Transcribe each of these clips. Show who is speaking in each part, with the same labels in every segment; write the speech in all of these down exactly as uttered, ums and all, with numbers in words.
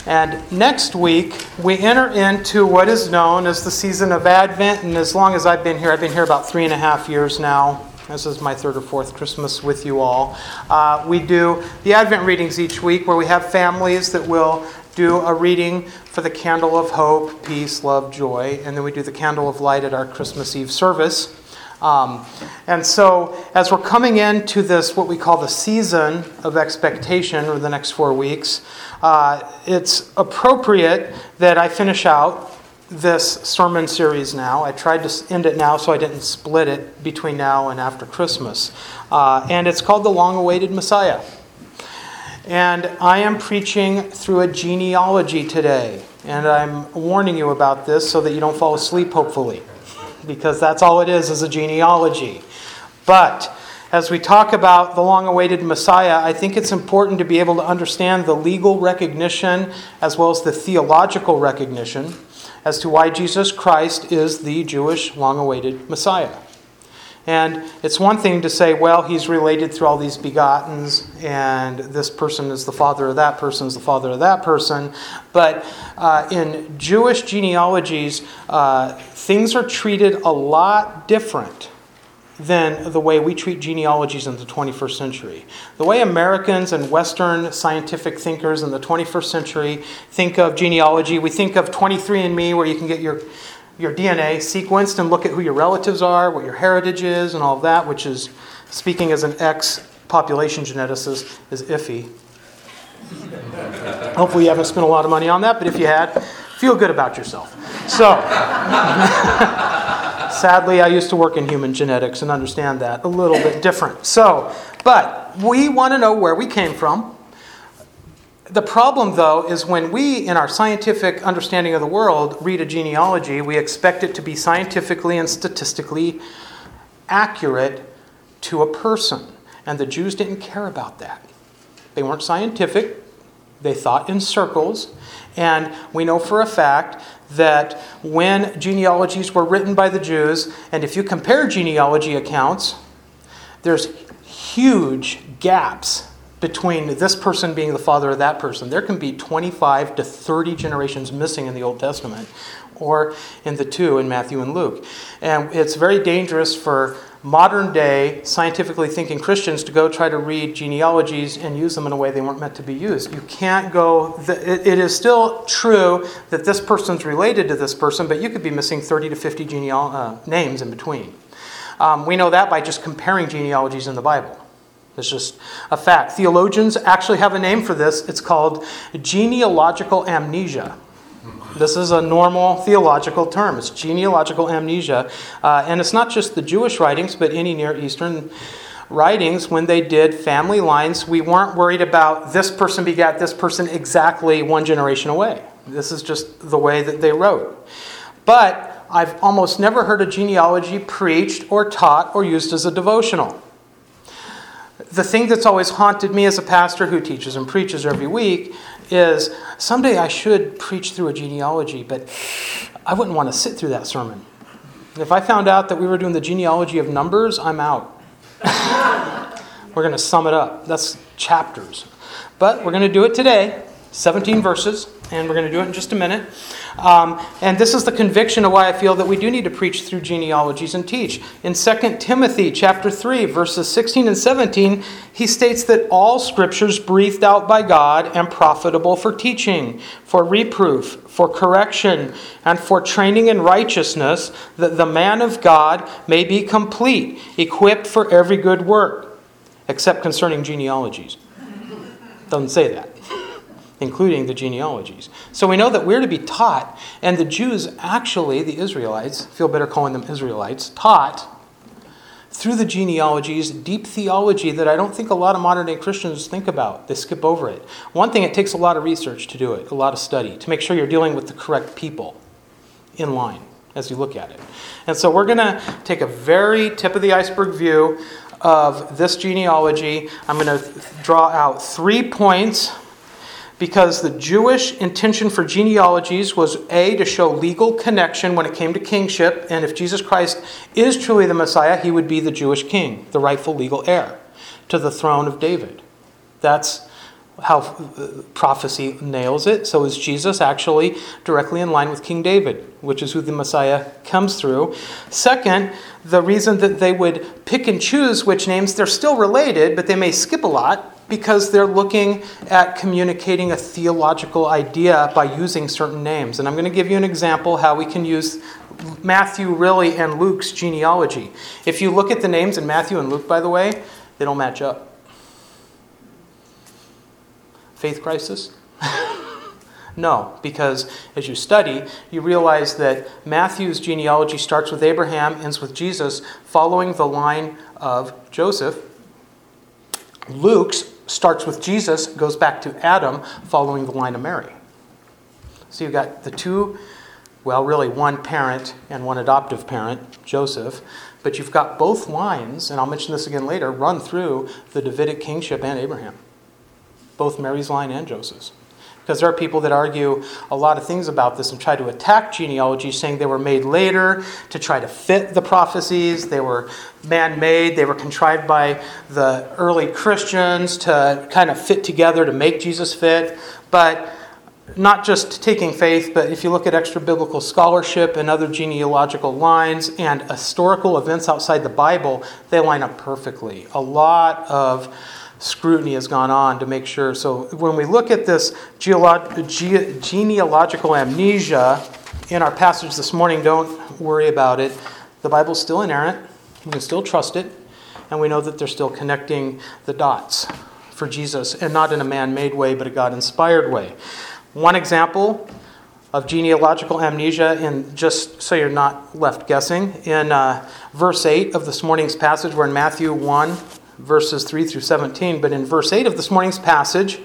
Speaker 1: And next week, we enter into what is known as the season of Advent. And as long as I've been here, I've been here about three and a half years now. This is my third or fourth Christmas with you all. Uh, we do the Advent readings each week where we have families that will do a reading for the candle of hope, peace, love, joy. And then we do the candle of light at our Christmas Eve service. Um, and so as we're coming into this, what we call the season of expectation, or the next four weeks, uh, it's appropriate that I finish out this sermon series now. I tried to end it now so I didn't split it between now and after Christmas. Uh, and it's called The Long-Awaited Messiah. And I am preaching through a genealogy today. And I'm warning you about this so that you don't fall asleep, hopefully. Because that's all it is, is a genealogy. But as we talk about the long-awaited Messiah, I think it's important to be able to understand the legal recognition as well as the theological recognition as to why Jesus Christ is the Jewish long-awaited Messiah. And it's one thing to say, well, he's related through all these begottens, and this person is the father of that person, is the father of that person. But uh, in Jewish genealogies, uh, things are treated a lot different than the way we treat genealogies in the twenty-first century. The way Americans and Western scientific thinkers in the twenty-first century think of genealogy, we think of twenty-three and me, where you can get your your D N A sequenced and look at who your relatives are, what your heritage is, and all of that, which is, speaking as an ex-population geneticist, is iffy. Hopefully you haven't spent a lot of money on that, but if you had, feel good about yourself. So, sadly, I used to work in human genetics and understand that a little bit different. So, but we want to know where we came from. The problem, though, is when we, in our scientific understanding of the world, read a genealogy, we expect it to be scientifically and statistically accurate to a person. And the Jews didn't care about that. They weren't scientific. They thought in circles. And we know for a fact that when genealogies were written by the Jews, and if you compare genealogy accounts, there's huge gaps between this person being the father of that person. There can be twenty-five to thirty generations missing in the Old Testament, or in the two in Matthew and Luke. And it's very dangerous for modern day scientifically thinking Christians to go try to read genealogies and use them in a way they weren't meant to be used. You can't go, it is still true that this person's related to this person, but you could be missing thirty to fifty geneal, uh, names in between. Um, we know that by just comparing genealogies in the Bible. It's just a fact. Theologians actually have a name for this. It's called genealogical amnesia. This is a normal theological term. It's genealogical amnesia. Uh, and it's not just the Jewish writings, but any Near Eastern writings. When they did family lines, we weren't worried about this person begat this person exactly one generation away. This is just the way that they wrote. But I've almost never heard a genealogy preached or taught or used as a devotional. The thing that's always haunted me as a pastor who teaches and preaches every week is someday I should preach through a genealogy, but I wouldn't want to sit through that sermon. If I found out that we were doing the genealogy of Numbers, I'm out. We're going to sum it up. That's chapters. But we're going to do it today, seventeen verses, and we're going to do it in just a minute. Um, and this is the conviction of why I feel that we do need to preach through genealogies and teach. In Second Timothy chapter three, verses sixteen and seventeen, he states that all scriptures breathed out by God and profitable for teaching, for reproof, for correction, and for training in righteousness, that the man of God may be complete, equipped for every good work, except concerning genealogies. Doesn't say that. Including the genealogies. So we know that we're to be taught, and the Jews actually, the Israelites, feel better calling them Israelites, taught through the genealogies deep theology that I don't think a lot of modern day Christians think about. They skip over it. One thing, it takes a lot of research to do it, a lot of study, to make sure you're dealing with the correct people in line as you look at it. And so we're going to take a very tip of the iceberg view of this genealogy. I'm going to draw out three points, because the Jewish intention for genealogies was, A, to show legal connection when it came to kingship, and if Jesus Christ is truly the Messiah, he would be the Jewish king, the rightful legal heir to the throne of David. That's how prophecy nails it. So is Jesus actually directly in line with King David, which is who the Messiah comes through. Second, the reason that they would pick and choose which names, they're still related, but they may skip a lot because they're looking at communicating a theological idea by using certain names. And I'm going to give you an example how we can use Matthew really and Luke's genealogy. If you look at the names in Matthew and Luke, by the way, they don't match up. Faith crisis? No, because as you study, you realize that Matthew's genealogy starts with Abraham, ends with Jesus, following the line of Joseph. Luke's starts with Jesus, goes back to Adam, following the line of Mary. So you've got the two, well, really one parent and one adoptive parent, Joseph, but you've got both lines, and I'll mention this again later, run through the Davidic kingship and Abraham. Both Mary's line and Joseph's. Because there are people that argue a lot of things about this and try to attack genealogy, saying they were made later to try to fit the prophecies. They were man-made. They were contrived by the early Christians to kind of fit together to make Jesus fit. But not just taking faith, but if you look at extra-biblical scholarship and other genealogical lines and historical events outside the Bible, they line up perfectly. A lot of scrutiny has gone on to make sure. So when we look at this geolo- ge- genealogical amnesia in our passage this morning, don't worry about it. The Bible's still inerrant. We can still trust it. And we know that they're still connecting the dots for Jesus, and not in a man-made way, but a God-inspired way. One example of genealogical amnesia, and just so you're not left guessing, in uh, verse eight of this morning's passage, we're in Matthew one, verses three through seventeen, but in verse eight of this morning's passage,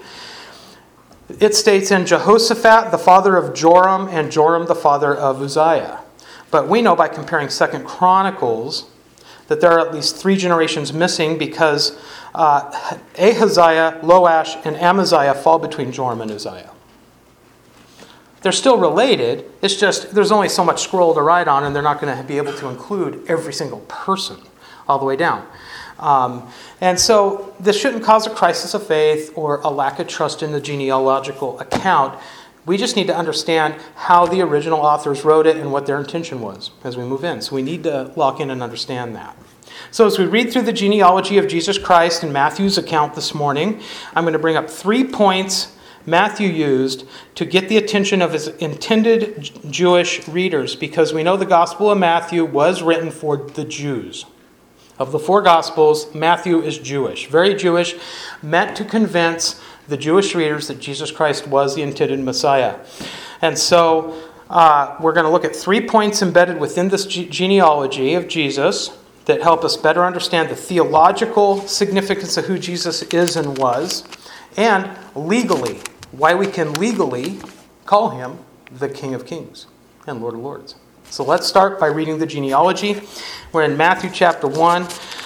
Speaker 1: it states, "And Jehoshaphat, the father of Joram, and Joram, the father of Uzziah." But we know by comparing Second Chronicles that there are at least three generations missing because uh, Ahaziah, Loash, and Amaziah fall between Joram and Uzziah. They're still related. It's just there's only so much scroll to write on, and they're not going to be able to include every single person all the way down. Um, and so this shouldn't cause a crisis of faith or a lack of trust in the genealogical account. We just need to understand how the original authors wrote it and what their intention was as we move in. So we need to lock in and understand that. So as we read through the genealogy of Jesus Christ in Matthew's account this morning, I'm going to bring up three points Matthew used to get the attention of his intended Jewish readers, because we know the Gospel of Matthew was written for the Jews. Of the four Gospels, Matthew is Jewish, very Jewish, meant to convince the Jewish readers that Jesus Christ was the intended Messiah. And so uh, we're going to look at three points embedded within this ge- genealogy of Jesus that help us better understand the theological significance of who Jesus is and was, and legally, why we can legally call him the King of Kings and Lord of Lords. So let's start by reading the genealogy. We're in Matthew chapter one,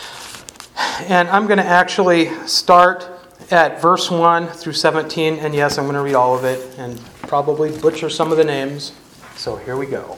Speaker 1: and I'm going to actually start at verse one through seventeen, and yes, I'm going to read all of it and probably butcher some of the names. So here we go.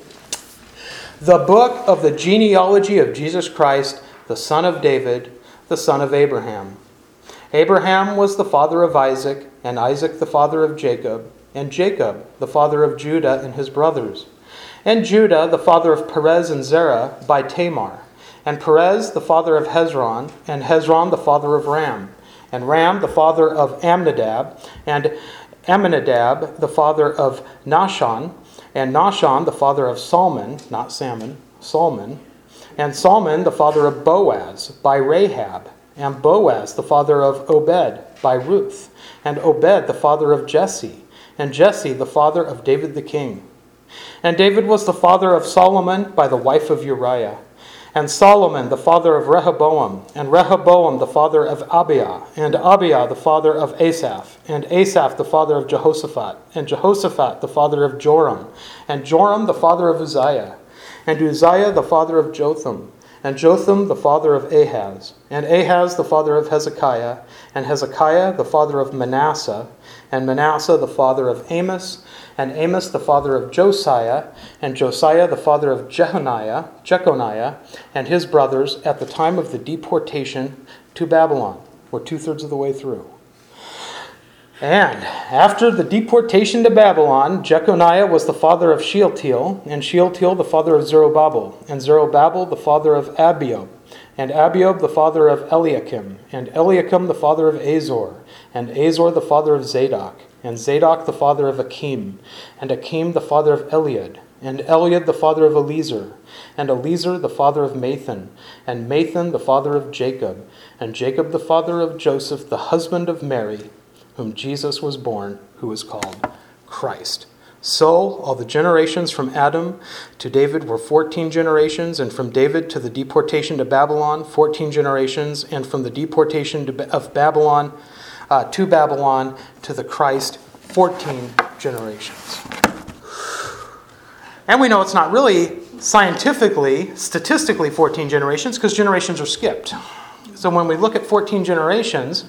Speaker 1: The book of the genealogy of Jesus Christ, the son of David, the son of Abraham. Abraham was the father of Isaac, and Isaac the father of Jacob, and Jacob the father of Judah and his brothers, and Judah the father of Perez and Zerah by Tamar, and Perez the father of Hezron, and Hezron the father of Ram, and Ram the father of Amminadab, and Amminadab the father of Nahshon, and Nahshon the father of Salmon, not Salmon, Salmon, and Salmon the father of Boaz by Rahab, and Boaz the father of Obed by Ruth, and Obed the father of Jesse, and Jesse the father of David the king. And David was the father of Solomon by the wife of Uriah, and Solomon the father of Rehoboam, and Rehoboam the father of Abiah, and Abiah the father of Asaph, and Asaph the father of Jehoshaphat, and Jehoshaphat the father of Joram, and Joram the father of Uzziah, and Uzziah the father of Jotham, and Jotham the father of Ahaz, and Ahaz the father of Hezekiah, and Hezekiah the father of Manasseh, and Manasseh the father of Amos, and Amos the father of Josiah, and Josiah the father of Jehoniah, Jeconiah, and his brothers at the time of the deportation to Babylon. We're two-thirds of the way through. And after the deportation to Babylon, Jeconiah was the father of Shealtiel, and Shealtiel the father of Zerubbabel, and Zerubbabel the father of Abiud, and Abiud the father of Eliakim, and Eliakim the father of Azor, and Azor the father of Zadok, and Zadok the father of Achim, and Achim the father of Eliud, and Eliud the father of Eleazar, and Eleazar the father of Mathan, and Mathan the father of Jacob, and Jacob the father of Joseph, the husband of Mary, whom Jesus was born, who is called Christ. So all the generations from Adam to David were fourteen generations, and from David to the deportation to Babylon, fourteen generations, and from the deportation to, of Babylon uh, to Babylon to the Christ, fourteen generations. And we know it's not really scientifically, statistically fourteen generations, because generations are skipped. So when we look at fourteen generations,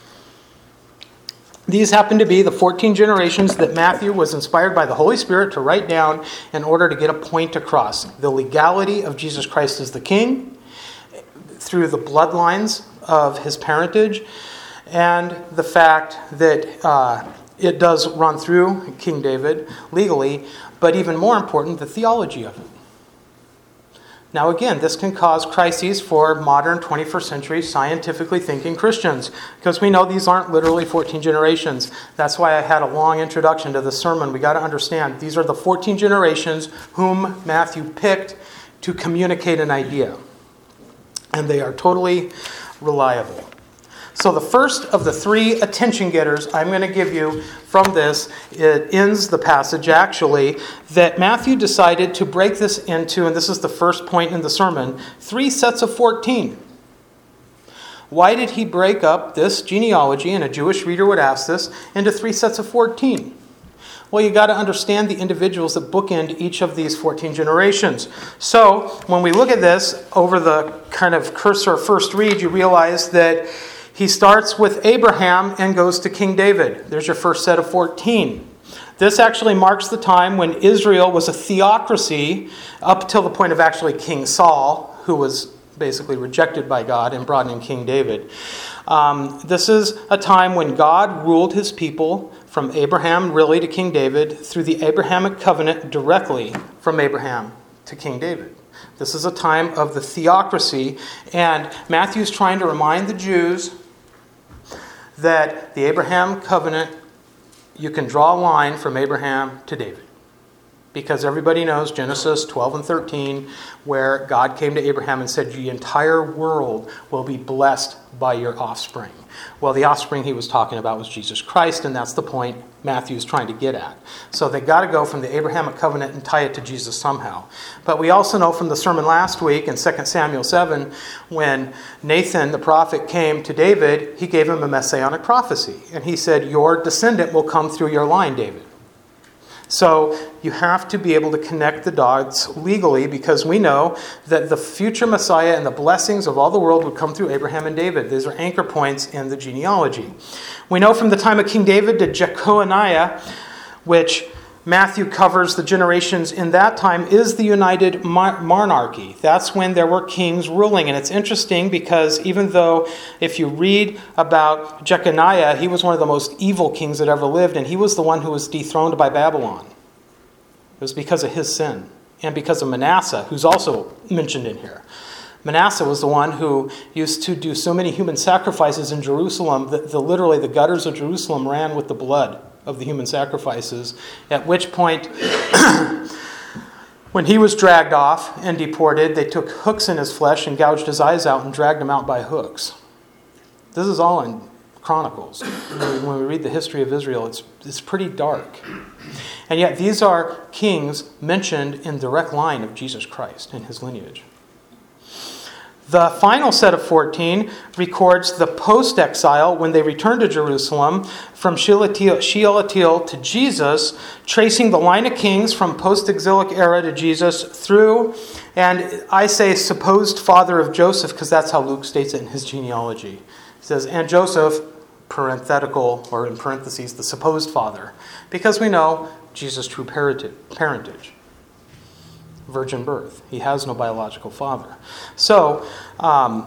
Speaker 1: these happen to be the fourteen generations that Matthew was inspired by the Holy Spirit to write down in order to get a point across. The legality of Jesus Christ as the King through the bloodlines of his parentage, and the fact that uh, it does run through King David legally, but even more important, the theology of it. Now again, this can cause crises for modern twenty-first century scientifically thinking Christians, because we know these aren't literally fourteen generations. That's why I had a long introduction to the sermon. We got to understand these are the fourteen generations whom Matthew picked to communicate an idea. And they are totally reliable. So the first of the three attention getters I'm going to give you from this, it ends the passage actually, that Matthew decided to break this into, and this is the first point in the sermon, three sets of fourteen. Why did he break up this genealogy, and a Jewish reader would ask this, into three sets of fourteen? Well, you got to understand the individuals that bookend each of these fourteen generations. So when we look at this over the kind of cursor first read, you realize that he starts with Abraham and goes to King David. There's your first set of fourteen. This actually marks the time when Israel was a theocracy up till the point of actually King Saul, who was basically rejected by God and brought in King David. Um, this is a time when God ruled his people from Abraham really to King David through the Abrahamic covenant directly from Abraham to King David. This is a time of the theocracy, and Matthew's trying to remind the Jews that the Abraham covenant, you can draw a line from Abraham to David. Because everybody knows Genesis twelve and thirteen, where God came to Abraham and said, the entire world will be blessed by your offspring. Well, the offspring he was talking about was Jesus Christ, and that's the point Matthew's trying to get at. So they got to go from the Abrahamic covenant and tie it to Jesus somehow. But we also know from the sermon last week in Second Samuel seven, when Nathan the prophet came to David, he gave him a messianic prophecy. And he said, your descendant will come through your line, David. So you have to be able to connect the dots legally, because we know that the future Messiah and the blessings of all the world would come through Abraham and David. These are anchor points in the genealogy. We know from the time of King David to Jeconiah, which Matthew covers the generations in that time, is the united monarchy. That's when there were kings ruling. And it's interesting because even though if you read about Jeconiah, he was one of the most evil kings that ever lived, and he was the one who was dethroned by Babylon. It was because of his sin and because of Manasseh, who's also mentioned in here. Manasseh was the one who used to do so many human sacrifices in Jerusalem that the, literally the gutters of Jerusalem ran with the blood of the human sacrifices, at which point, when he was dragged off and deported, they took hooks in his flesh and gouged his eyes out and dragged him out by hooks. This is all in Chronicles. When we read the history of Israel, it's, it's pretty dark. And yet these are kings mentioned in direct line of Jesus Christ and his lineage. The final set of fourteen records the post-exile when they returned to Jerusalem from Shealtiel, Shealtiel to Jesus, tracing the line of kings from post-exilic era to Jesus through, and I say supposed father of Joseph because that's how Luke states it in his genealogy. He says, and Joseph, parenthetical, or in parentheses, the supposed father, because we know Jesus' true parentage. Virgin birth. He has no biological father. So, um,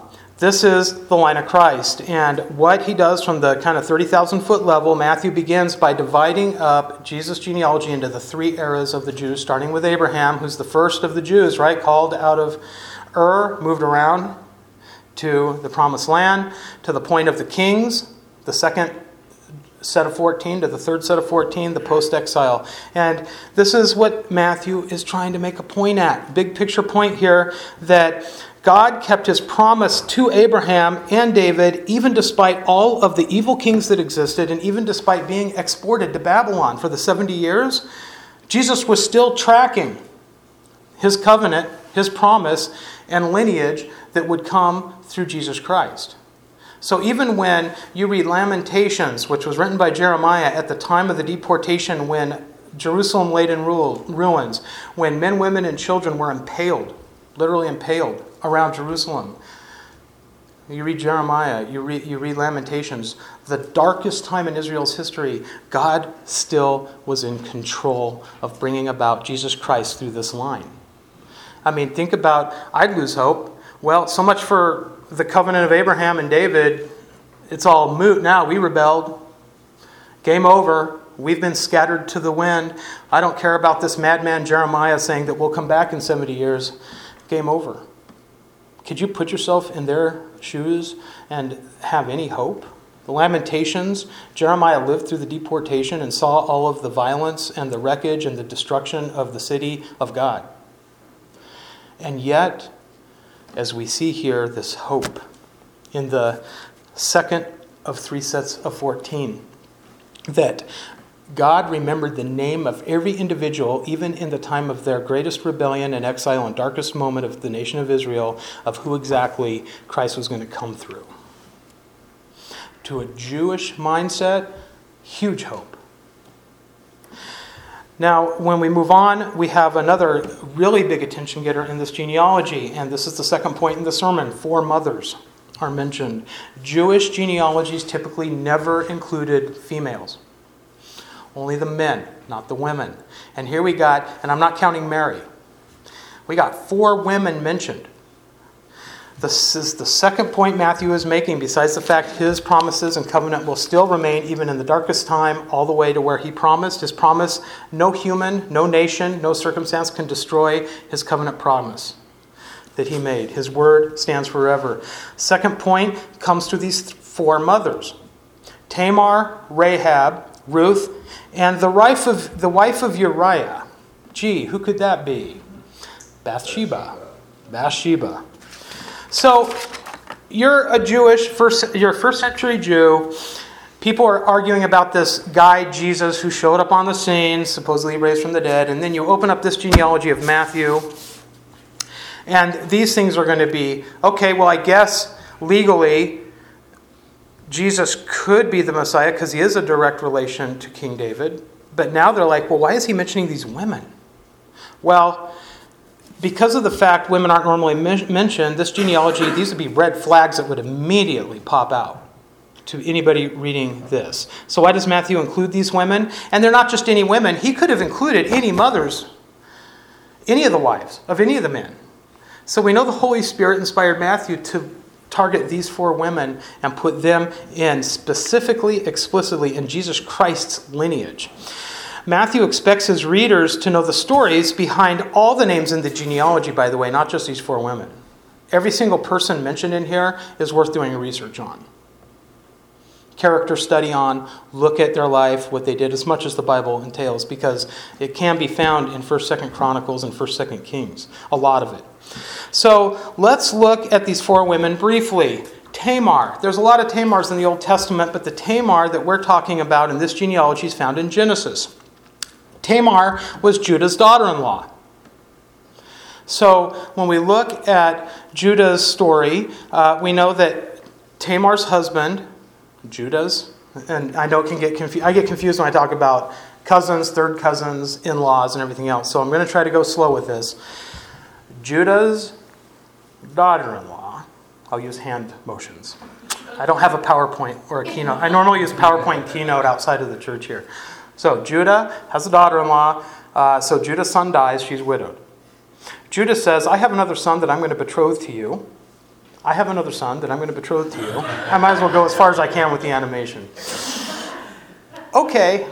Speaker 1: This is the line of Christ. And what he does from the kind of thirty thousand foot level, Matthew begins by dividing up Jesus' genealogy into the three eras of the Jews, starting with Abraham, who's the first of the Jews, right? Called out of Ur, moved around to the promised land, to the point of the kings, the second set of fourteen to the third set of fourteen, the post-exile. And this is what Matthew is trying to make a point at. Big picture point here, that God kept his promise to Abraham and David, even despite all of the evil kings that existed, and even despite being exported to Babylon for the seventy years. Jesus was still tracking his covenant, his promise, and lineage that would come through Jesus Christ. So even when you read Lamentations, which was written by Jeremiah at the time of the deportation, when Jerusalem laid in ruins, when men, women, and children were impaled, literally impaled around Jerusalem. You read Jeremiah, you read, you read Lamentations, the darkest time in Israel's history, God still was in control of bringing about Jesus Christ through this line. I mean, think about, I'd lose hope. Well, so much for the covenant of Abraham and David. It's all moot now. We rebelled. Game over. We've been scattered to the wind. I don't care about this madman Jeremiah saying that we'll come back in seventy years. Game over. Could you put yourself in their shoes and have any hope? The Lamentations, Jeremiah lived through the deportation and saw all of the violence and the wreckage and the destruction of the city of God. And yet, as we see here, this hope in the second of three sets of fourteen, that God remembered the name of every individual, even in the time of their greatest rebellion and exile and darkest moment of the nation of Israel, of who exactly Christ was going to come through. To a Jewish mindset, huge hope. Now, when we move on, we have another really big attention getter in this genealogy, and this is the second point in the sermon. Four mothers are mentioned. Jewish genealogies typically never included females. Only the men, not the women. And here we got, and I'm not counting Mary, we got four women mentioned. This is the second point Matthew is making, besides the fact his promises and covenant will still remain even in the darkest time, all the way to where he promised. His promise, no human, no nation, no circumstance can destroy his covenant promise that he made. His word stands forever. Second point comes through these four mothers. Tamar, Rahab, Ruth, and the wife of, the wife of Uriah. Gee, who could that be? Bathsheba. Bathsheba. So, you're a Jewish, first, you're a first century Jew. People are arguing about this guy, Jesus, who showed up on the scene, supposedly raised from the dead. And then you open up this genealogy of Matthew. And these things are going to be, okay, well, I guess legally Jesus could be the Messiah because he is a direct relation to King David. But now they're like, well, why is he mentioning these women? Well, because of the fact women aren't normally mentioned, this genealogy, these would be red flags that would immediately pop out to anybody reading this. So why does Matthew include these women? And they're not just any women. He could have included any mothers, any of the wives of any of the men. So we know the Holy Spirit inspired Matthew to target these four women and put them in specifically, explicitly in Jesus Christ's lineage. Matthew expects his readers to know the stories behind all the names in the genealogy, by the way, not just these four women. Every single person mentioned in here is worth doing research on. Character study on, look at their life, what they did, as much as the Bible entails, because it can be found in First, Second Chronicles and First, Second Kings, a lot of it. So let's look at these four women briefly. Tamar. There's a lot of Tamars in the Old Testament, but the Tamar that we're talking about in this genealogy is found in Genesis. Tamar was Judah's daughter-in-law. So when we look at Judah's story, uh, we know that Tamar's husband, Judah's, and I know it can get confused. I get confused when I talk about cousins, third cousins, in-laws, and everything else. So I'm going to try to go slow with this. Judah's daughter-in-law. I'll use hand motions. I don't have a PowerPoint or a keynote. I normally use PowerPoint keynote outside of the church here. So Judah has a daughter-in-law. Uh, so Judah's son dies. She's widowed. Judah says, I have another son that I'm going to betroth to you. I have another son that I'm going to betroth to you. I might as well go as far as I can with the animation. Okay,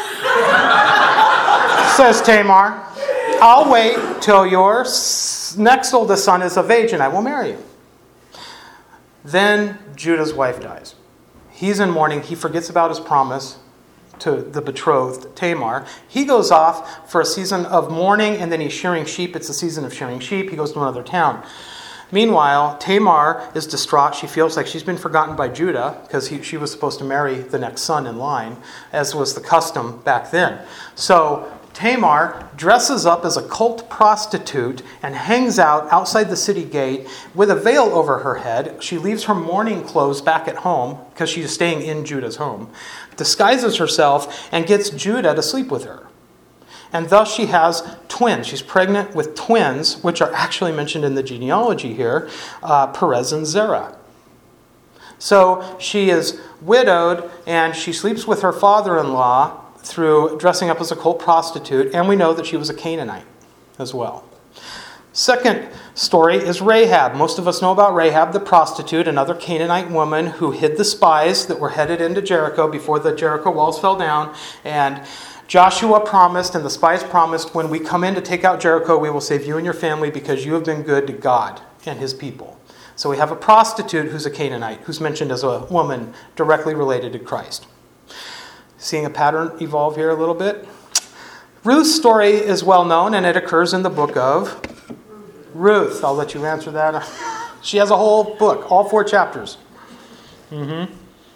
Speaker 1: says Tamar, I'll wait till your next oldest son is of age and I will marry him. Then Judah's wife dies. He's in mourning. He forgets about his promise to the betrothed Tamar. He goes off for a season of mourning and then he's shearing sheep. It's a season of shearing sheep. He goes to another town. Meanwhile, Tamar is distraught. She feels like she's been forgotten by Judah because he, she was supposed to marry the next son in line, as was the custom back then. So Tamar dresses up as a cult prostitute and hangs out outside the city gate with a veil over her head. She leaves her mourning clothes back at home because she's staying in Judah's home, disguises herself, and gets Judah to sleep with her. And thus she has twins. She's pregnant with twins, which are actually mentioned in the genealogy here, uh, Perez and Zerah. So she is widowed and she sleeps with her father-in-law through dressing up as a cult prostitute, and we know that she was a Canaanite as well. Second story is Rahab. Most of us know about Rahab the prostitute, another Canaanite woman who hid the spies that were headed into Jericho before the Jericho walls fell down, and Joshua promised and the spies promised, when we come in to take out Jericho, we will save you and your family because you have been good to God and his people. So we have a prostitute who's a Canaanite, who's mentioned as a woman directly related to Christ. Seeing a pattern evolve here a little bit. Ruth's story is well known, and it occurs in the book of Ruth. I'll let you answer that. She has a whole book, all four chapters. Mm-hmm.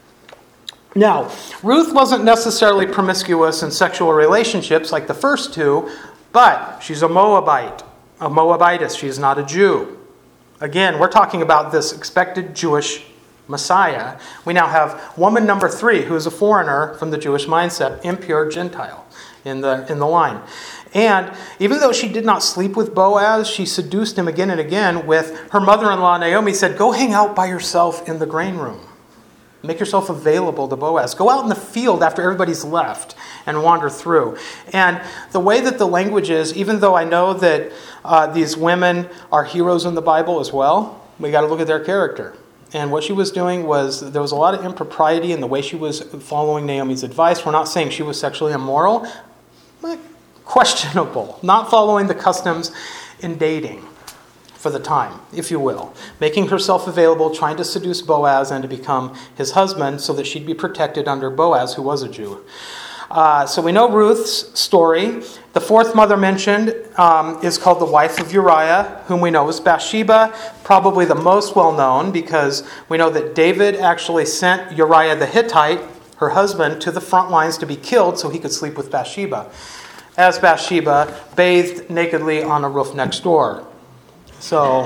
Speaker 1: Now, Ruth wasn't necessarily promiscuous in sexual relationships like the first two, but she's a Moabite, a Moabitess. She's not a Jew. Again, we're talking about this expected Jewish Messiah. We now have woman number three, who is a foreigner from the Jewish mindset, impure Gentile in the, in the line. And even though she did not sleep with Boaz, she seduced him again and again with her mother-in-law, Naomi, said, go hang out by yourself in the grain room. Make yourself available to Boaz. Go out in the field after everybody's left and wander through. And the way that the language is, even though I know that uh, these women are heroes in the Bible as well, we got to look at their character. And what she was doing was, there was a lot of impropriety in the way she was following Naomi's advice. We're not saying she was sexually immoral, but questionable. Not following the customs in dating for the time, if you will. Making herself available, trying to seduce Boaz and to become his husband so that she'd be protected under Boaz, who was a Jew. Uh, so we know Ruth's story. The fourth mother mentioned um, is called the wife of Uriah, whom we know as Bathsheba, probably the most well-known because we know that David actually sent Uriah the Hittite, her husband, to the front lines to be killed so he could sleep with Bathsheba, as Bathsheba bathed nakedly on a roof next door. So,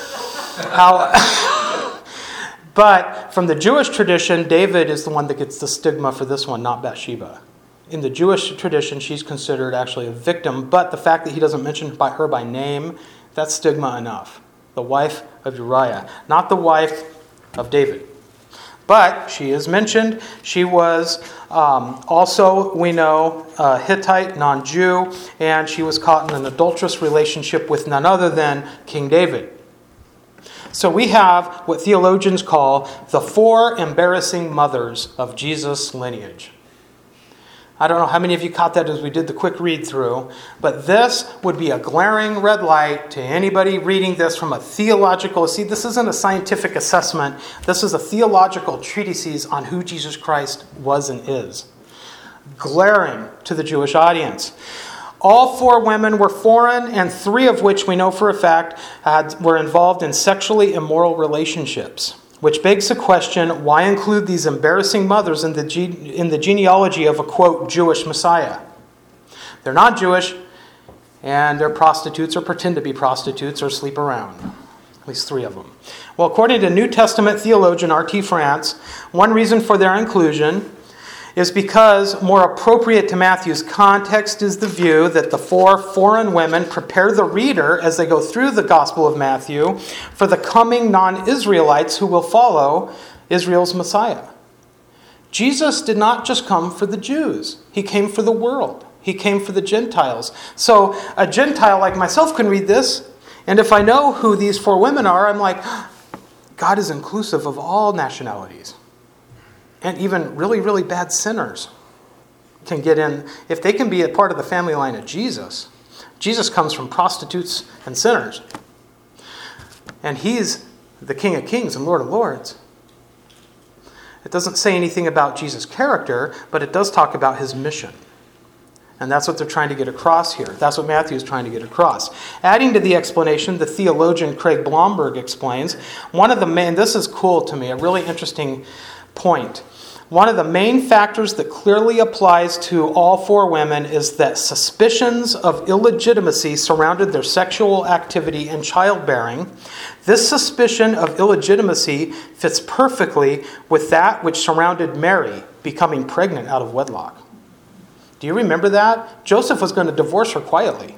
Speaker 1: how, but from the Jewish tradition, David is the one that gets the stigma for this one, not Bathsheba. In the Jewish tradition, she's considered actually a victim, but the fact that he doesn't mention by her by name, that's stigma enough. The wife of Uriah, not the wife of David. But she is mentioned. She was um, also, we know, uh, Hittite, non-Jew, and she was caught in an adulterous relationship with none other than King David. So we have what theologians call the four embarrassing mothers of Jesus' lineage. I don't know how many of you caught that as we did the quick read through, but this would be a glaring red light to anybody reading this from a theological, see, this isn't a scientific assessment, this is a theological treatise on who Jesus Christ was and is. Glaring to the Jewish audience. All four women were foreign, and three of which we know for a fact had, were involved in sexually immoral relationships. Which begs the question, why include these embarrassing mothers in the, ge- in the genealogy of a, quote, Jewish Messiah? They're not Jewish, and they're prostitutes or pretend to be prostitutes or sleep around. At least three of them. Well, according to New Testament theologian R T France, one reason for their inclusion is because more appropriate to Matthew's context is the view that the four foreign women prepare the reader as they go through the Gospel of Matthew for the coming non-Israelites who will follow Israel's Messiah. Jesus did not just come for the Jews. He came for the world. He came for the Gentiles. So a Gentile like myself can read this, and if I know who these four women are, I'm like, God is inclusive of all nationalities. And even really, really bad sinners can get in. If they can be a part of the family line of Jesus, Jesus comes from prostitutes and sinners. And he's the King of Kings and Lord of Lords. It doesn't say anything about Jesus' character, but it does talk about his mission. And that's what they're trying to get across here. That's what Matthew is trying to get across. Adding to the explanation, the theologian Craig Blomberg explains, one of the main, this is cool to me, a really interesting point. One of the main factors that clearly applies to all four women is that suspicions of illegitimacy surrounded their sexual activity and childbearing. This suspicion of illegitimacy fits perfectly with that which surrounded Mary becoming pregnant out of wedlock. Do you remember that? Joseph was going to divorce her quietly.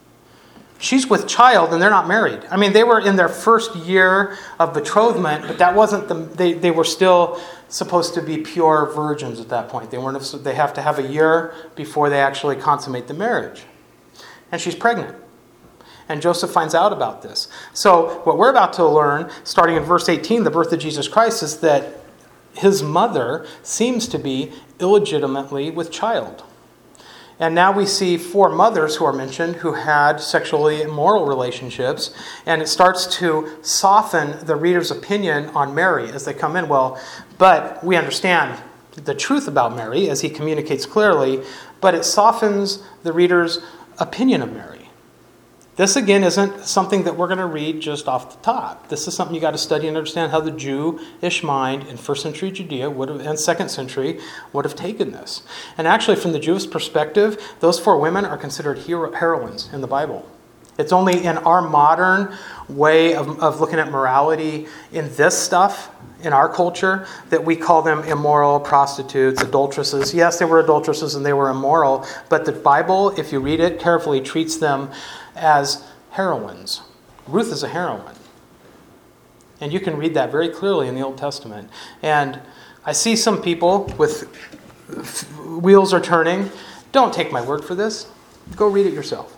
Speaker 1: She's with child and they're not married. I mean, they were in their first year of betrothment, but that wasn't the, they, they were still supposed to be pure virgins at that point. They weren't, they have to have a year before they actually consummate the marriage. And she's pregnant. And Joseph finds out about this. So what we're about to learn, starting in verse eighteen, the birth of Jesus Christ, is that his mother seems to be illegitimately with child. And now we see four mothers who are mentioned who had sexually immoral relationships. And it starts to soften the reader's opinion on Mary as they come in. Well, but we understand the truth about Mary as he communicates clearly, but it softens the reader's opinion of Mary. This, again, isn't something that we're going to read just off the top. This is something you got to study and understand how the Jewish mind in first century Judea would have, and second century would have taken this. And actually, from the Jewish perspective, those four women are considered hero, heroines in the Bible. It's only in our modern way of, of looking at morality in this stuff, in our culture, that we call them immoral, prostitutes, adulteresses. Yes, they were adulteresses and they were immoral, but the Bible, if you read it carefully, treats them as heroines. Ruth is a heroine. And you can read that very clearly in the Old Testament. And I see some people with wheels are turning. Don't take my word for this. Go read it yourself.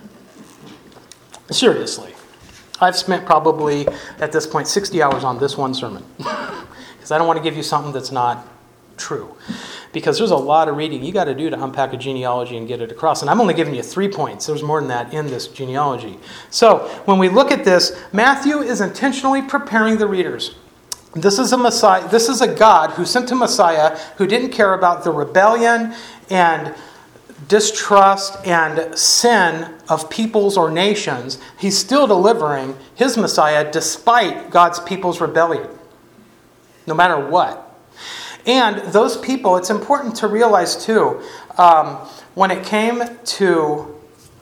Speaker 1: Seriously. I've spent probably, at this point, sixty hours on this one sermon. Because I don't want to give you something that's not true. Because there's a lot of reading you got to do to unpack a genealogy and get it across. And I'm only giving you three points. There's more than that in this genealogy. So when we look at this, Matthew is intentionally preparing the readers. This is a Messiah. This is a God who sent a Messiah who didn't care about the rebellion and distrust and sin of peoples or nations. He's still delivering his Messiah despite God's people's rebellion, no matter what. And those people, it's important to realize too, um, when it came to,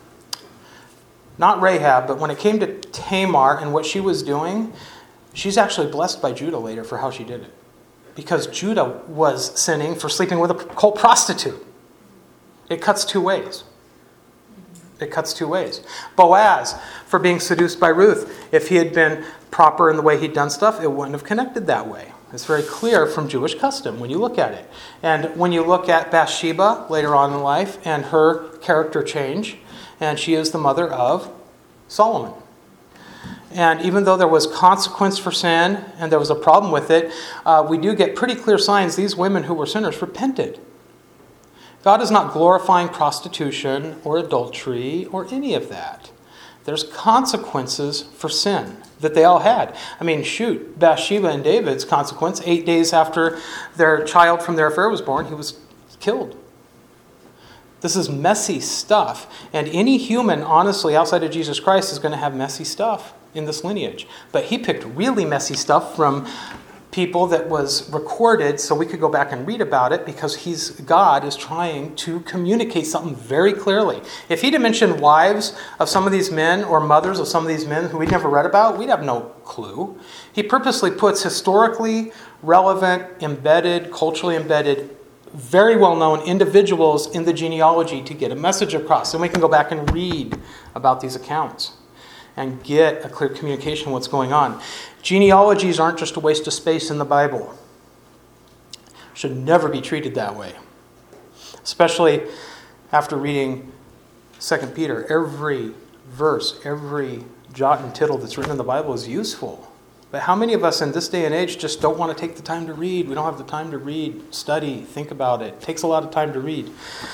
Speaker 1: not Rahab, but when it came to Tamar and what she was doing, she's actually blessed by Judah later for how she did it. Because Judah was sinning for sleeping with a cult prostitute. It cuts two ways. It cuts two ways. Boaz, for being seduced by Ruth. If he had been proper in the way he'd done stuff, it wouldn't have connected that way. It's very clear from Jewish custom when you look at it. And when you look at Bathsheba later on in life and her character change, and she is the mother of Solomon. And even though there was consequence for sin and there was a problem with it, uh, we do get pretty clear signs these women who were sinners repented. God is not glorifying prostitution or adultery or any of that. There's consequences for sin that they all had. I mean, shoot, Bathsheba and David's consequence, eight days after their child from their affair was born, he was killed. This is messy stuff. And any human, honestly, outside of Jesus Christ is going to have messy stuff in this lineage. But he picked really messy stuff from people that was recorded so we could go back and read about it because he's God is trying to communicate something very clearly. If he'd have mentioned wives of some of these men or mothers of some of these men who we'd never read about, we'd have no clue. He purposely puts historically relevant, embedded, culturally embedded, very well-known individuals in the genealogy to get a message across. And we can go back and read about these accounts and get a clear communication of what's going on. Genealogies aren't just a waste of space in the Bible. Should never be treated that way. Especially after reading Second Peter. Every verse, every jot and tittle that's written in the Bible is useful. But how many of us in this day and age just don't want to take the time to read? We don't have the time to read, study, think about it. It takes a lot of time to read.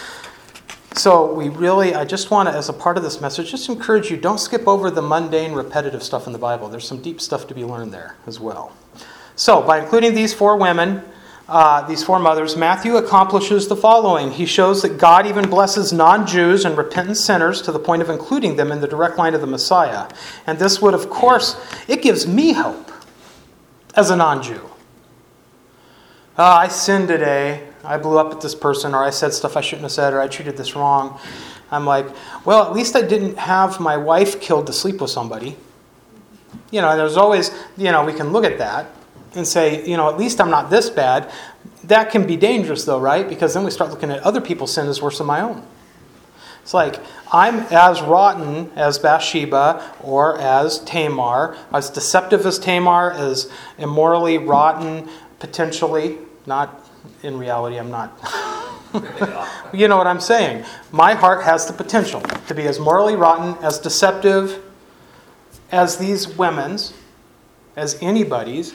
Speaker 1: So we really, I just want to, as a part of this message, just encourage you, don't skip over the mundane, repetitive stuff in the Bible. There's some deep stuff to be learned there as well. So by including these four women, uh, these four mothers, Matthew accomplishes the following. He shows that God even blesses non-Jews and repentant sinners to the point of including them in the direct line of the Messiah. And this would, of course, it gives me hope as a non-Jew. Uh, I sinned today. I blew up at this person, or I said stuff I shouldn't have said, or I treated this wrong. I'm like, well, at least I didn't have my wife killed to sleep with somebody. You know, there's always, you know, we can look at that and say, you know, at least I'm not this bad. That can be dangerous, though, right? Because then we start looking at other people's sin as worse than my own. It's like, I'm as rotten as Bathsheba or as Tamar, as deceptive as Tamar, as immorally rotten, potentially, not in reality, I'm not. You know what I'm saying? My heart has the potential to be as morally rotten, as deceptive as these women's, as anybody's.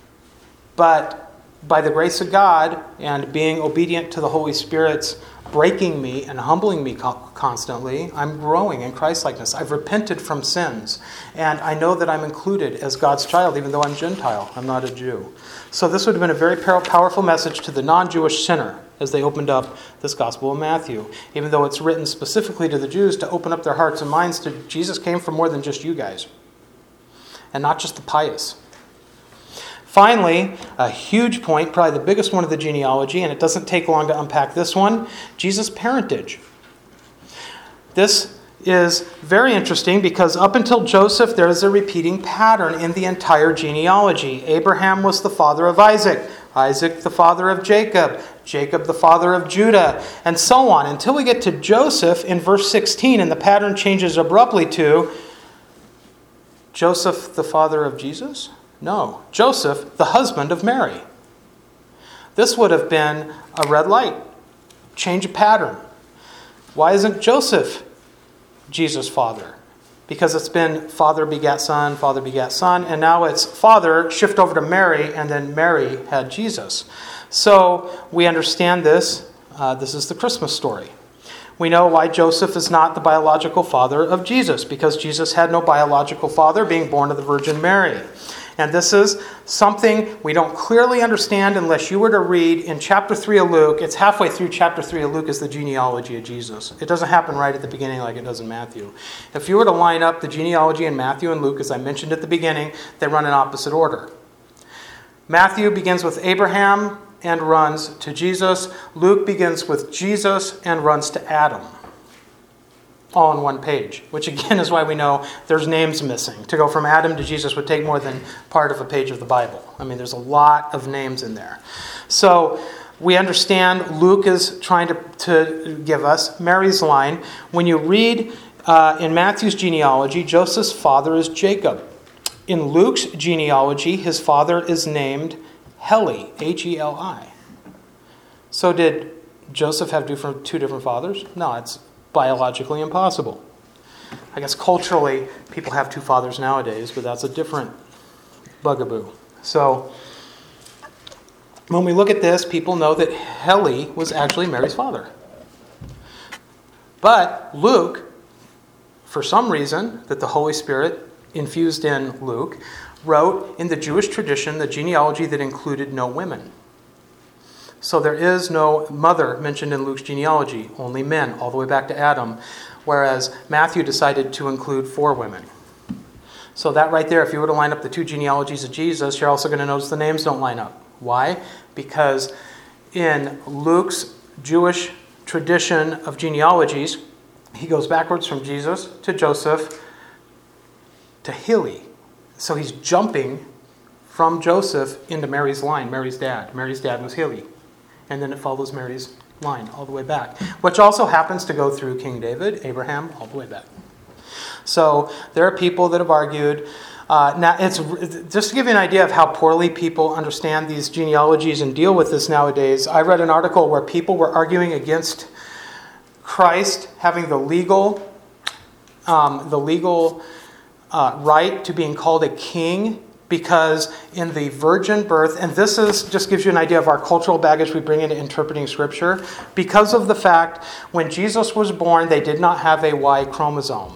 Speaker 1: But by the grace of God and being obedient to the Holy Spirit's breaking me and humbling me constantly, I'm growing in Christ-likeness. I've repented from sins. And I know that I'm included as God's child, even though I'm Gentile. I'm not a Jew. So this would have been a very powerful message to the non-Jewish sinner as they opened up this Gospel of Matthew. Even though it's written specifically to the Jews to open up their hearts and minds to Jesus came for more than just you guys. And not just the pious. Finally, a huge point, probably the biggest one of the genealogy, and it doesn't take long to unpack this one, Jesus' parentage. This is very interesting because up until Joseph, there is a repeating pattern in the entire genealogy. Abraham was the father of Isaac, Isaac the father of Jacob, Jacob the father of Judah, and so on. Until we get to Joseph in verse sixteen, and the pattern changes abruptly to Joseph the father of Jesus? No, Joseph, the husband of Mary. This would have been a red light. Change of pattern. Why isn't Joseph Jesus' father? Because it's been father begat son, father begat son, and now it's father, shift over to Mary, and then Mary had Jesus. So we understand this. Uh, this is the Christmas story. We know why Joseph is not the biological father of Jesus, because Jesus had no biological father, being born of the Virgin Mary. And this is something we don't clearly understand unless you were to read in chapter three of Luke. It's halfway through chapter three of Luke is the genealogy of Jesus. It doesn't happen right at the beginning like it does in Matthew. If you were to line up the genealogy in Matthew and Luke, as I mentioned at the beginning, they run in opposite order. Matthew begins with Abraham and runs to Jesus. Luke begins with Jesus and runs to Adam. All on one page, which again is why we know there's names missing. To go from Adam to Jesus would take more than part of a page of the Bible. I mean, there's a lot of names in there. So we understand Luke is trying to, to give us Mary's line. When you read uh, in Matthew's genealogy, Joseph's father is Jacob. In Luke's genealogy, his father is named Heli, H E L I. So did Joseph have different, two different fathers? No, it's biologically impossible. I guess culturally, people have two fathers nowadays, but that's a different bugaboo. So, when we look at this, people know that Heli was actually Mary's father. But Luke, for some reason that the Holy Spirit infused in Luke, wrote in the Jewish tradition the genealogy that included no women. So there is no mother mentioned in Luke's genealogy, only men, all the way back to Adam, whereas Matthew decided to include four women. So that right there, if you were to line up the two genealogies of Jesus, you're also going to notice the names don't line up. Why? Because in Luke's Jewish tradition of genealogies, he goes backwards from Jesus to Joseph to Heli. So he's jumping from Joseph into Mary's line, Mary's dad. Mary's dad was Heli. And then it follows Mary's line all the way back, which also happens to go through King David, Abraham, all the way back. So there are people that have argued. Uh, now, it's just to give you an idea of how poorly people understand these genealogies and deal with this nowadays. I read an article where people were arguing against Christ having the legal, um, the legal uh, right to being called a king because in the virgin birth, and this is just gives you an idea of our cultural baggage we bring into interpreting Scripture, because of the fact when Jesus was born, they did not have a Y chromosome.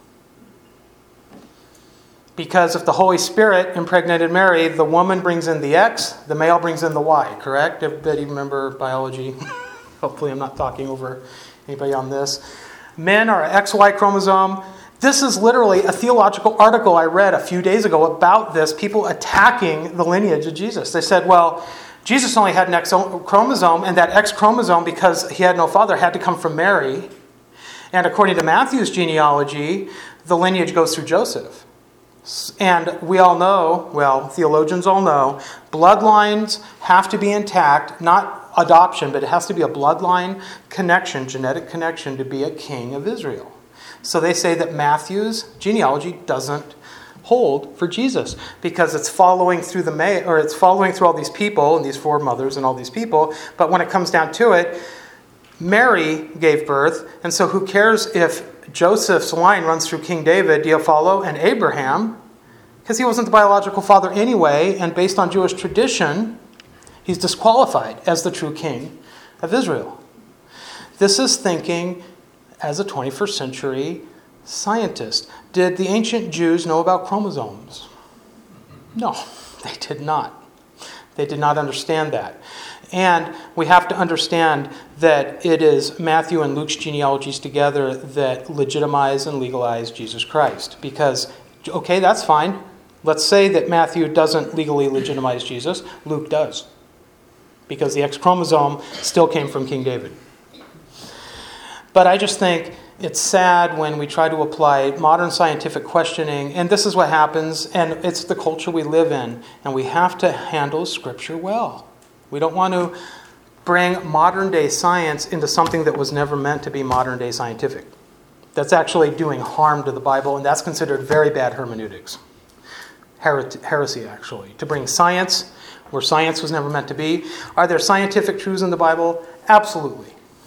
Speaker 1: Because if the Holy Spirit impregnated Mary, the woman brings in the X, the male brings in the Y, correct? Everybody remember biology? Hopefully I'm not talking over anybody on this. Men are X Y chromosome. This is literally a theological article I read a few days ago about this, people attacking the lineage of Jesus. They said, well, Jesus only had an X chromosome, and that X chromosome, because he had no father, had to come from Mary. And according to Matthew's genealogy, the lineage goes through Joseph. And we all know, well, theologians all know, bloodlines have to be intact, not adoption, but it has to be a bloodline connection, genetic connection to be a king of Israel. So they say that Matthew's genealogy doesn't hold for Jesus because it's following through the May, or it's following through all these people and these four mothers and all these people. But when it comes down to it, Mary gave birth, and so who cares if Joseph's line runs through King David, do you follow, and Abraham, because he wasn't the biological father anyway, and based on Jewish tradition, he's disqualified as the true king of Israel. This is thinking as a twenty-first century scientist. Did the ancient Jews know about chromosomes? No, they did not. They did not understand that. And we have to understand that it is Matthew and Luke's genealogies together that legitimize and legalize Jesus Christ. Because, okay, that's fine. Let's say that Matthew doesn't legally legitimize Jesus. Luke does. Because the X chromosome still came from King David. But I just think it's sad when we try to apply modern scientific questioning, and this is what happens, and it's the culture we live in, and we have to handle Scripture well. We don't want to bring modern-day science into something that was never meant to be modern-day scientific. That's actually doing harm to the Bible, and that's considered very bad hermeneutics. Her- heresy, actually. To bring science where science was never meant to be. Are there scientific truths in the Bible? Absolutely.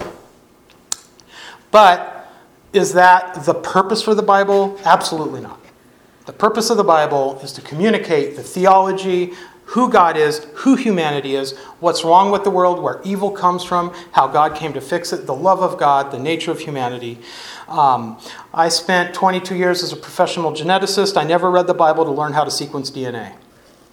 Speaker 1: But is that the purpose for the Bible? Absolutely not. The purpose of the Bible is to communicate the theology, who God is, who humanity is, what's wrong with the world, where evil comes from, how God came to fix it, the love of God, the nature of humanity. Um, I spent twenty-two years as a professional geneticist. I never read the Bible to learn how to sequence D N A.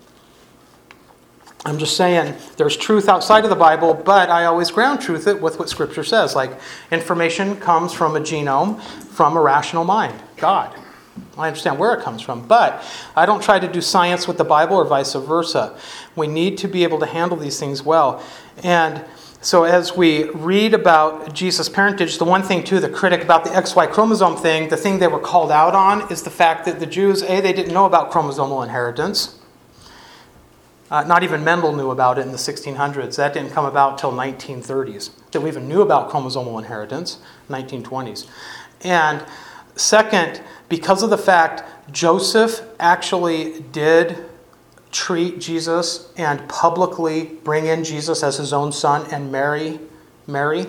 Speaker 1: I'm just saying there's truth outside of the Bible, but I always ground truth it with what Scripture says. Like, information comes from a genome, from a rational mind, God. I understand where it comes from, but I don't try to do science with the Bible or vice versa. We need to be able to handle these things well. And so as we read about Jesus' parentage, the one thing, too, the critic about the X Y chromosome thing, the thing they were called out on is the fact that the Jews, A, they didn't know about chromosomal inheritance. Uh, not even Mendel knew about it in the sixteen hundreds. That didn't come about till nineteen thirties. That we even knew about chromosomal inheritance, nineteen twenties. And second, because of the fact Joseph actually did treat Jesus and publicly bring in Jesus as his own son and marry Mary,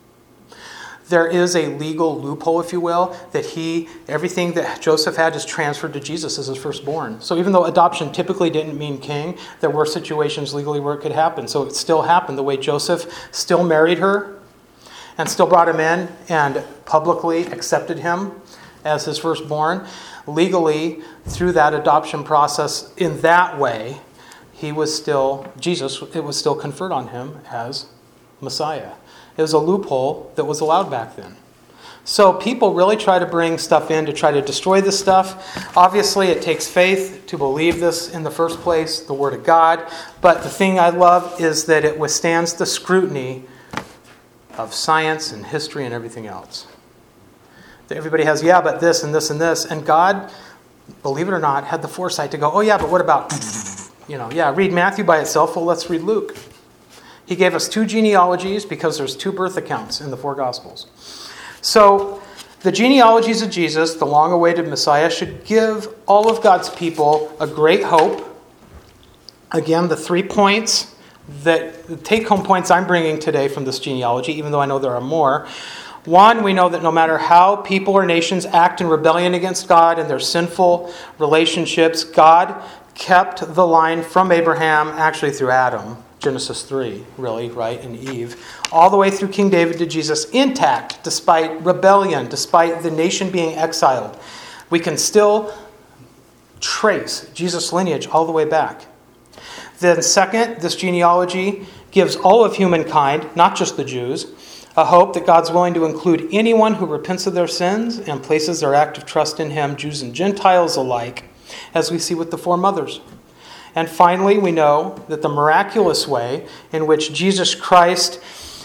Speaker 1: there is a legal loophole, if you will, that he, everything that Joseph had is transferred to Jesus as his firstborn. So even though adoption typically didn't mean king, there were situations legally where it could happen. So it still happened the way Joseph still married her and still brought him in and publicly accepted him as his firstborn. Legally, through that adoption process, in that way, he was still, Jesus, it was still conferred on him as Messiah. It was a loophole that was allowed back then. So people really try to bring stuff in to try to destroy this stuff. Obviously, it takes faith to believe this in the first place, the Word of God. But the thing I love is that it withstands the scrutiny of science and history and everything else. Everybody has, yeah, but this and this and this. And God, believe it or not, had the foresight to go, oh yeah, but what about, you know, yeah, read Matthew by itself. Well, let's read Luke. He gave us two genealogies because there's two birth accounts in the four Gospels. So the genealogies of Jesus, the long-awaited Messiah, should give all of God's people a great hope. Again, the three points, that the take-home points I'm bringing today from this genealogy, even though I know there are more. One, we know that no matter how people or nations act in rebellion against God and their sinful relationships, God kept the line from Abraham, actually through Adam, Genesis three, really, right, and Eve, all the way through King David to Jesus, intact, despite rebellion, despite the nation being exiled. We can still trace Jesus' lineage all the way back. Then second, this genealogy gives all of humankind, not just the Jews, a hope that God's willing to include anyone who repents of their sins and places their active trust in him, Jews and Gentiles alike, as we see with the four mothers. And finally, we know that the miraculous way in which Jesus Christ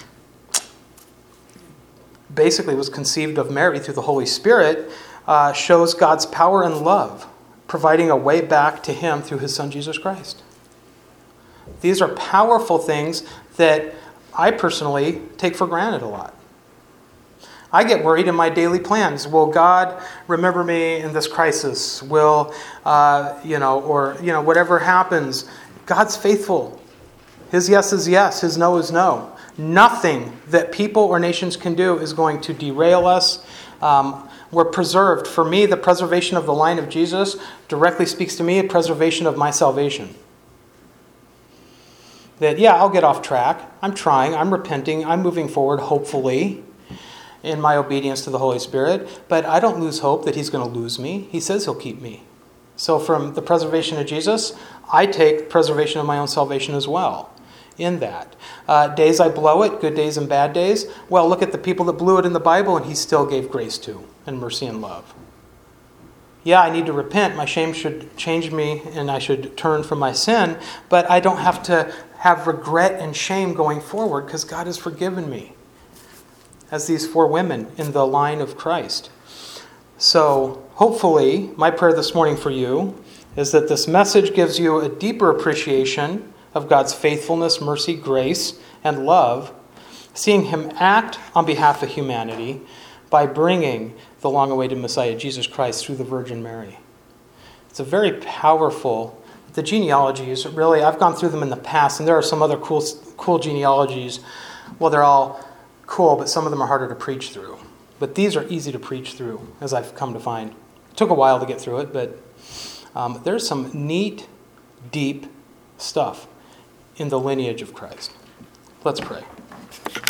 Speaker 1: basically was conceived of Mary through the Holy Spirit uh, shows God's power and love, providing a way back to him through his Son, Jesus Christ. These are powerful things that I personally take for granted a lot. I get worried in my daily plans. Will God remember me in this crisis? Will, uh, you know, or, you know, whatever happens, God's faithful. His yes is yes, his no is no. Nothing that people or nations can do is going to derail us. Um, we're preserved. For me, the preservation of the line of Jesus directly speaks to me, a preservation of my salvation. That, yeah, I'll get off track. I'm trying. I'm repenting. I'm moving forward, hopefully, in my obedience to the Holy Spirit. But I don't lose hope that he's going to lose me. He says he'll keep me. So from the preservation of Jesus, I take preservation of my own salvation as well in that. Uh, days I blow it, good days and bad days. Well, look at the people that blew it in the Bible and he still gave grace to, and mercy and love. Yeah, I need to repent. My shame should change me and I should turn from my sin. But I don't have to have regret and shame going forward because God has forgiven me. As these four women in the line of Christ. So hopefully, my prayer this morning for you is that this message gives you a deeper appreciation of God's faithfulness, mercy, grace, and love, seeing him act on behalf of humanity by bringing the long-awaited Messiah, Jesus Christ, through the Virgin Mary. It's a very powerful, the genealogies, really, I've gone through them in the past, and there are some other cool, cool genealogies. Well, they're all cool, but some of them are harder to preach through. But these are easy to preach through, as I've come to find. It took a while to get through it, but um, there's some neat, deep stuff in the lineage of Christ. Let's pray.